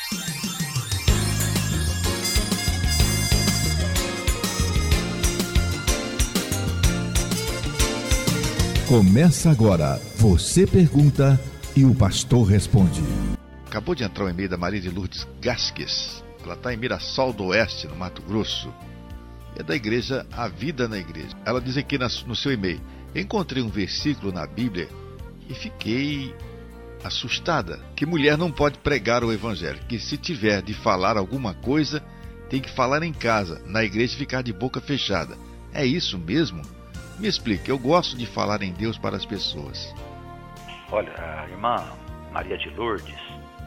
Começa agora, você pergunta e o pastor responde. Acabou de entrar o e-mail da Maria de Lourdes Gasques. Ela está em Mirassol do Oeste, no Mato Grosso. É da igreja A Vida na Igreja. Ela diz aqui no seu e-mail: encontrei um versículo na Bíblia e fiquei assustada, que mulher não pode pregar o evangelho, que se tiver de falar alguma coisa, tem que falar em casa, na igreja e ficar de boca fechada. É isso mesmo? Me explique, eu gosto de falar em Deus para as pessoas. Olha, a irmã Maria de Lourdes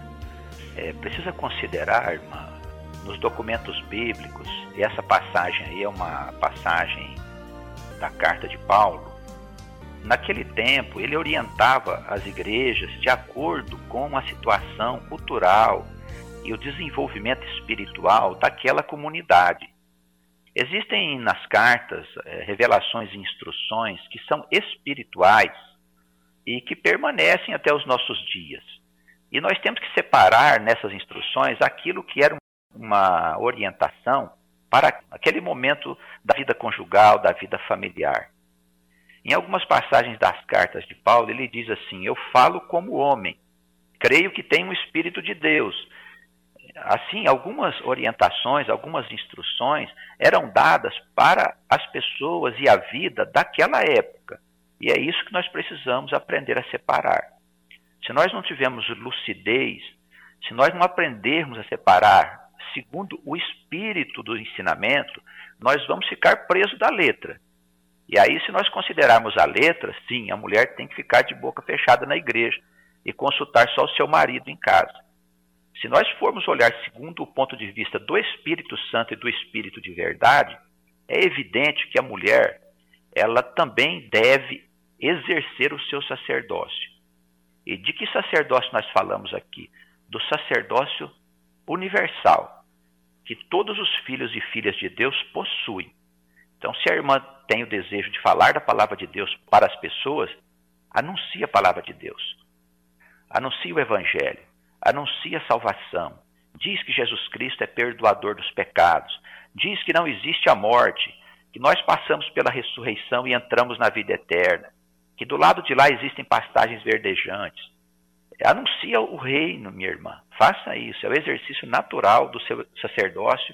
precisa considerar, irmã, nos documentos bíblicos, e essa passagem aí é uma passagem da carta de Paulo. Naquele tempo, ele orientava as igrejas de acordo com a situação cultural e o desenvolvimento espiritual daquela comunidade. Existem nas cartas revelações e instruções que são espirituais e que permanecem até os nossos dias. E nós temos que separar nessas instruções aquilo que era uma orientação para aquele momento da vida conjugal, da vida familiar. Em algumas passagens das cartas de Paulo, ele diz assim: eu falo como homem, creio que tenho o Espírito de Deus. Assim, algumas orientações, algumas instruções eram dadas para as pessoas e a vida daquela época. E é isso que nós precisamos aprender a separar. Se nós não tivermos lucidez, se nós não aprendermos a separar segundo o espírito do ensinamento, nós vamos ficar presos da letra. E aí, se nós considerarmos a letra, sim, a mulher tem que ficar de boca fechada na igreja e consultar só o seu marido em casa. Se nós formos olhar segundo o ponto de vista do Espírito Santo e do Espírito de verdade, é evidente que a mulher, ela também deve exercer o seu sacerdócio. E de que sacerdócio nós falamos aqui? Do sacerdócio universal, que todos os filhos e filhas de Deus possuem. Então, se a irmã tem o desejo de falar da palavra de Deus para as pessoas, anuncie a palavra de Deus. Anuncie o Evangelho. Anuncia a salvação, diz que Jesus Cristo é perdoador dos pecados, diz que não existe a morte, que nós passamos pela ressurreição e entramos na vida eterna, que do lado de lá existem pastagens verdejantes. Anuncia o reino, minha irmã, faça isso, é o exercício natural do seu sacerdócio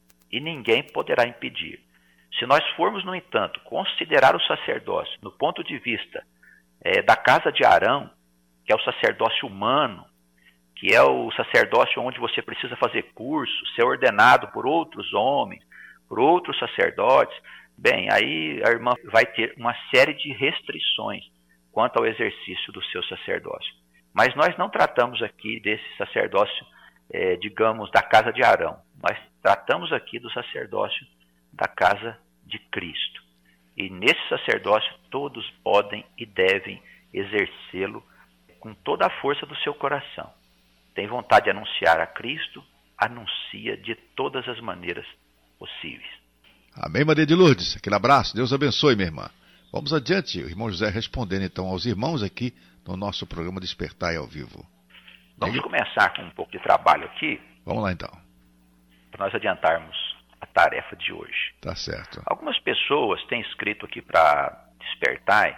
e ninguém poderá impedir. Se nós formos, no entanto, considerar o sacerdócio no ponto de vista da casa de Arão, que é o sacerdócio humano, que é o sacerdócio onde você precisa fazer curso, ser ordenado por outros homens, por outros sacerdotes, bem, aí a irmã vai ter uma série de restrições quanto ao exercício do seu sacerdócio. Mas nós não tratamos aqui desse sacerdócio, digamos, da casa de Arão. Nós tratamos aqui do sacerdócio da casa de Cristo. E nesse sacerdócio todos podem e devem exercê-lo com toda a força do seu coração. Tem vontade de anunciar a Cristo, anuncia de todas as maneiras possíveis. Amém, Maria de Lourdes. Aquele abraço, Deus abençoe, minha irmã. Vamos adiante, o irmão José respondendo então aos irmãos aqui no nosso programa Despertai ao Vivo. Vamos começar com um pouco de trabalho aqui. Vamos lá então. Para nós adiantarmos a tarefa de hoje. Tá certo. Algumas pessoas têm escrito aqui para Despertai,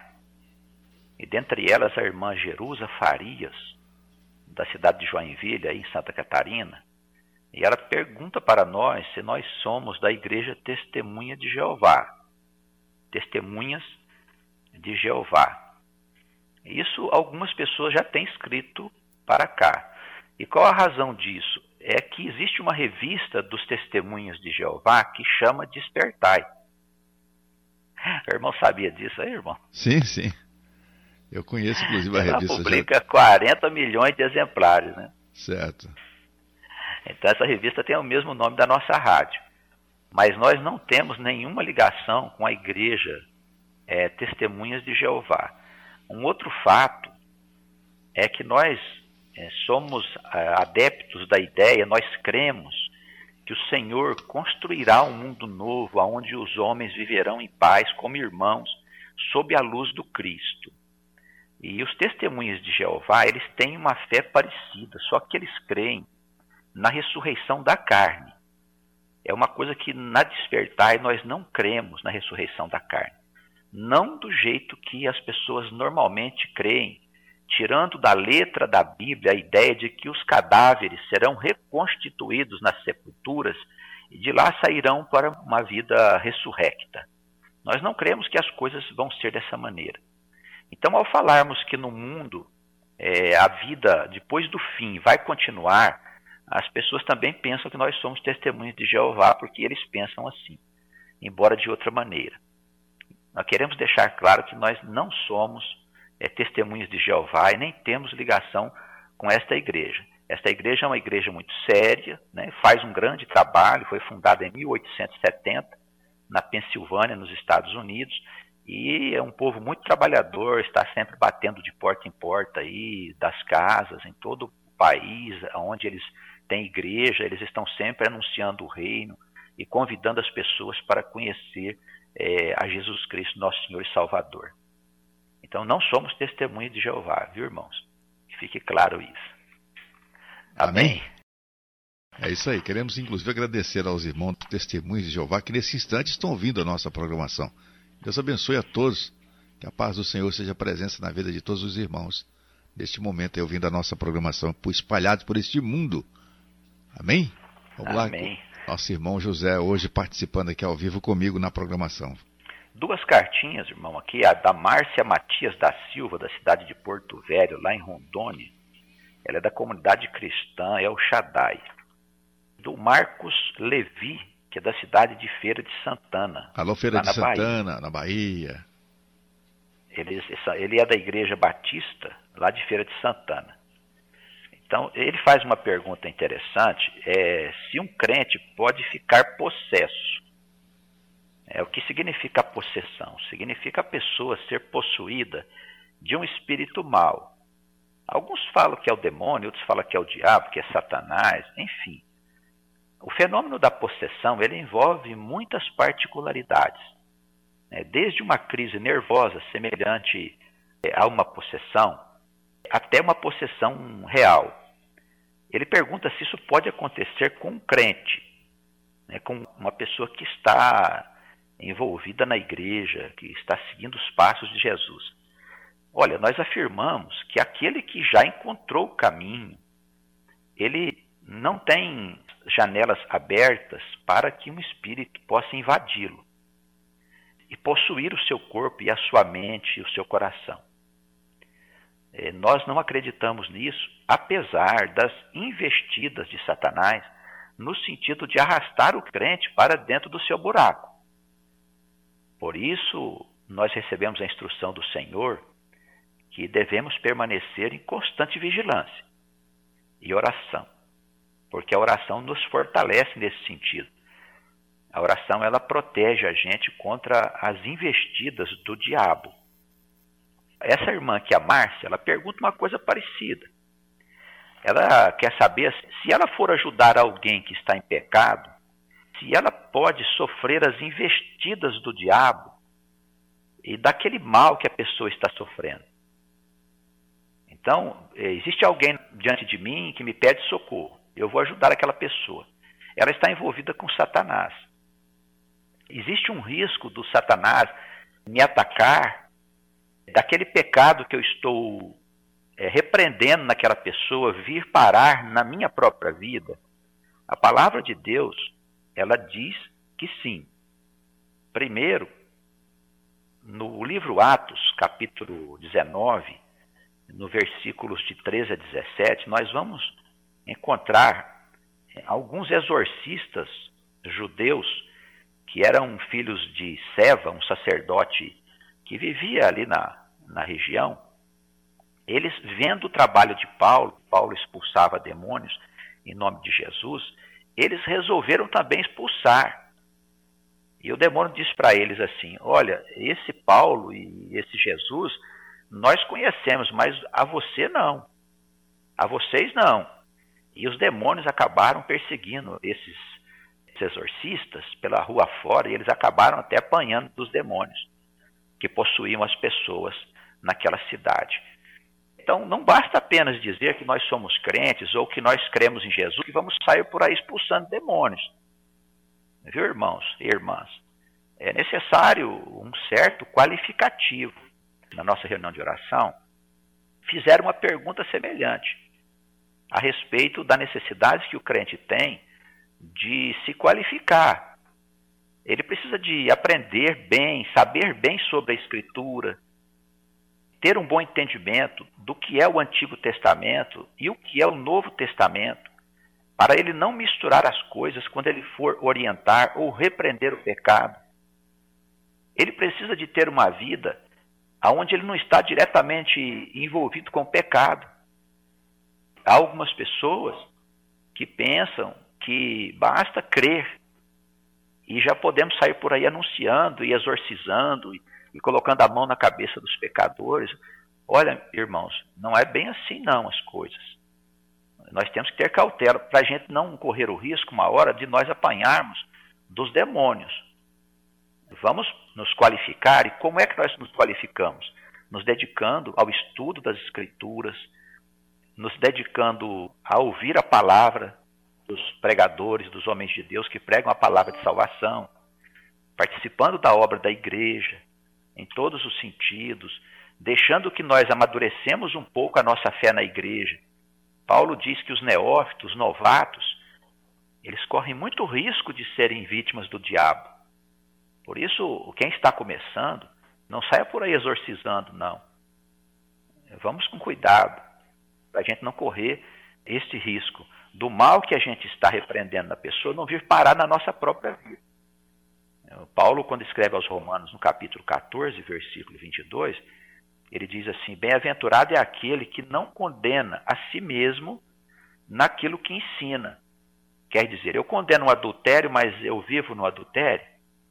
e dentre elas a irmã Jerusa Farias, da cidade de Joinville, aí em Santa Catarina, e ela pergunta para nós se nós somos da Igreja Testemunha de Jeová. Testemunhas de Jeová. Isso algumas pessoas já têm escrito para cá. E qual a razão disso? É que existe uma revista dos Testemunhas de Jeová que chama Despertai. O irmão sabia disso aí, irmão? Sim, sim. Eu conheço, inclusive, a revista. Ela publica 40 milhões de exemplares, né? Certo. Então, essa revista tem o mesmo nome da nossa rádio. Mas nós não temos nenhuma ligação com a igreja Testemunhas de Jeová. Um outro fato é que nós somos adeptos da ideia, nós cremos que o Senhor construirá um mundo novo, onde os homens viverão em paz como irmãos, sob a luz do Cristo. E os testemunhas de Jeová, eles têm uma fé parecida, só que eles creem na ressurreição da carne. É uma coisa que na Despertai nós não cremos na ressurreição da carne. Não do jeito que as pessoas normalmente creem, tirando da letra da Bíblia a ideia de que os cadáveres serão reconstituídos nas sepulturas e de lá sairão para uma vida ressurrecta. Nós não cremos que as coisas vão ser dessa maneira. Então, ao falarmos que no mundo a vida depois do fim vai continuar, as pessoas também pensam que nós somos testemunhas de Jeová, porque eles pensam assim, embora de outra maneira. Nós queremos deixar claro que nós não somos testemunhas de Jeová e nem temos ligação com esta igreja. Esta igreja é uma igreja muito séria, né? Faz um grande trabalho, foi fundada em 1870, na Pensilvânia, nos Estados Unidos, e é um povo muito trabalhador, está sempre batendo de porta em porta aí, das casas, em todo o país, onde eles têm igreja, eles estão sempre anunciando o reino e convidando as pessoas para conhecer a Jesus Cristo, nosso Senhor e Salvador. Então não somos testemunhas de Jeová, viu, irmãos? Que fique claro isso. Amém? É isso aí. Queremos, inclusive, agradecer aos irmãos testemunhos de Jeová que, nesse instante, estão ouvindo a nossa programação. Deus abençoe a todos. Que a paz do Senhor seja presença na vida de todos os irmãos, neste momento, aí, ouvindo a nossa programação, espalhados por este mundo. Amém? Vamos Amém. Lá. Nosso irmão José, hoje, participando aqui ao vivo comigo na programação. 2 cartinhas, irmão, aqui. A da Márcia Matias da Silva, da cidade de Porto Velho, lá em Rondônia. Ela é da comunidade cristã El Shaddai. Do Marcos Levi, que é da cidade de Feira de Santana. Alô, Feira de Santana, Bahia. na Bahia. Ele é da Igreja Batista, lá de Feira de Santana. Então, ele faz uma pergunta interessante, se um crente pode ficar possesso. O que significa a possessão? Significa a pessoa ser possuída de um espírito mau. Alguns falam que é o demônio, outros falam que é o diabo, que é Satanás, enfim. O fenômeno da possessão, ele envolve muitas particularidades. Desde uma crise nervosa semelhante a uma possessão, até uma possessão real. Ele pergunta se isso pode acontecer com um crente, com uma pessoa que está envolvida na igreja, que está seguindo os passos de Jesus. Olha, nós afirmamos que aquele que já encontrou o caminho, ele não tem janelas abertas para que um espírito possa invadi-lo e possuir o seu corpo e a sua mente e o seu coração. Nós não acreditamos nisso, apesar das investidas de Satanás, no sentido de arrastar o crente para dentro do seu buraco. Por isso, nós recebemos a instrução do Senhor que devemos permanecer em constante vigilância e oração, porque a oração nos fortalece nesse sentido. A oração, ela protege a gente contra as investidas do diabo. Essa irmã aqui, a Márcia, ela pergunta uma coisa parecida. Ela quer saber se ela for ajudar alguém que está em pecado, se ela pode sofrer as investidas do diabo e daquele mal que a pessoa está sofrendo. Então, existe alguém diante de mim que me pede socorro. Eu vou ajudar aquela pessoa. Ela está envolvida com Satanás. Existe um risco do Satanás me atacar daquele pecado que eu estou repreendendo naquela pessoa vir parar na minha própria vida. A palavra de Deus, ela diz que sim. Primeiro, no livro Atos, capítulo 19, no versículos de 13 a 17, nós vamos encontrar alguns exorcistas judeus que eram filhos de Seva, um sacerdote que vivia ali na região. Eles, vendo o trabalho de Paulo expulsava demônios em nome de Jesus, eles resolveram também expulsar. E o demônio disse para eles assim: olha, esse Paulo e esse Jesus nós conhecemos, mas a você não. A vocês não. E os demônios acabaram perseguindo esses exorcistas pela rua fora, e eles acabaram até apanhando dos demônios que possuíam as pessoas naquela cidade. Então, não basta apenas dizer que nós somos crentes ou que nós cremos em Jesus, que vamos sair por aí expulsando demônios. Viu, irmãos e irmãs? É necessário um certo qualificativo. Na nossa reunião de oração, fizeram uma pergunta semelhante a respeito da necessidade que o crente tem de se qualificar. Ele precisa de aprender bem, saber bem sobre a Escritura, ter um bom entendimento do que é o Antigo Testamento e o que é o Novo Testamento, para ele não misturar as coisas quando ele for orientar ou repreender o pecado. Ele precisa de ter uma vida onde ele não está diretamente envolvido com o pecado. Há algumas pessoas que pensam que basta crer e já podemos sair por aí anunciando e exorcizando e colocando a mão na cabeça dos pecadores. Olha, irmãos, não é bem assim não as coisas. Nós temos que ter cautela para a gente não correr o risco, uma hora, de nós apanharmos dos demônios. Vamos nos qualificar, e como é que nós nos qualificamos? Nos dedicando ao estudo das Escrituras, nos dedicando a ouvir a palavra dos pregadores, dos homens de Deus que pregam a palavra de salvação, participando da obra da igreja, em todos os sentidos, deixando que nós amadurecemos um pouco a nossa fé na igreja. Paulo diz que os neófitos, os novatos, eles correm muito risco de serem vítimas do diabo. Por isso, quem está começando, não saia por aí exorcizando, não. Vamos com cuidado, para a gente não correr esse risco do mal que a gente está repreendendo na pessoa não vir parar na nossa própria vida. Paulo, quando escreve aos Romanos, no capítulo 14, versículo 22, ele diz assim: bem-aventurado é aquele que não condena a si mesmo naquilo que ensina. Quer dizer, eu condeno o adultério, mas eu vivo no adultério.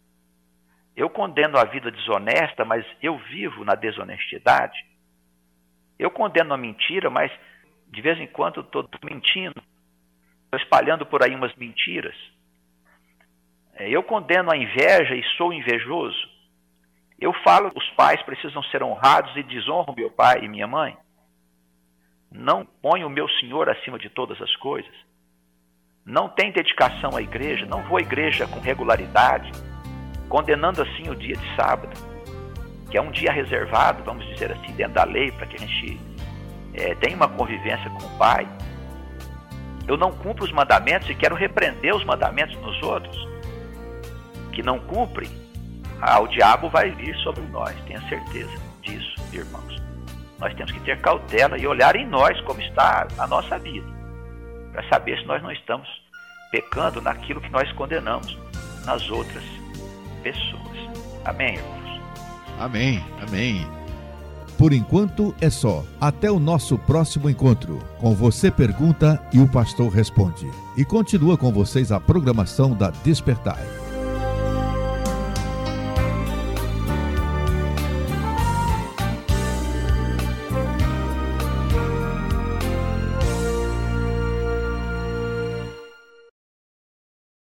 Eu condeno a vida desonesta, mas eu vivo na desonestidade. Eu condeno a mentira, mas de vez em quando estou mentindo, estou espalhando por aí umas mentiras. Eu condeno a inveja e sou invejoso. Eu falo que os pais precisam ser honrados e desonro meu pai e minha mãe. Não ponho o meu Senhor acima de todas as coisas. Não tenho dedicação à igreja, não vou à igreja com regularidade, condenando assim o dia de sábado, que é um dia reservado, vamos dizer assim, dentro da lei, para que a gente tenha uma convivência com o Pai. Eu não cumpro os mandamentos e quero repreender os mandamentos nos outros que não cumprem. O diabo vai vir sobre nós, tenha certeza disso, irmãos. Nós temos que ter cautela e olhar em nós como está a nossa vida, para saber se nós não estamos pecando naquilo que nós condenamos nas outras pessoas. Amém, irmãos? Amém, amém. Por enquanto é só. Até o nosso próximo encontro. Com Você Pergunta e o Pastor Responde. E continua com vocês a programação da Despertai.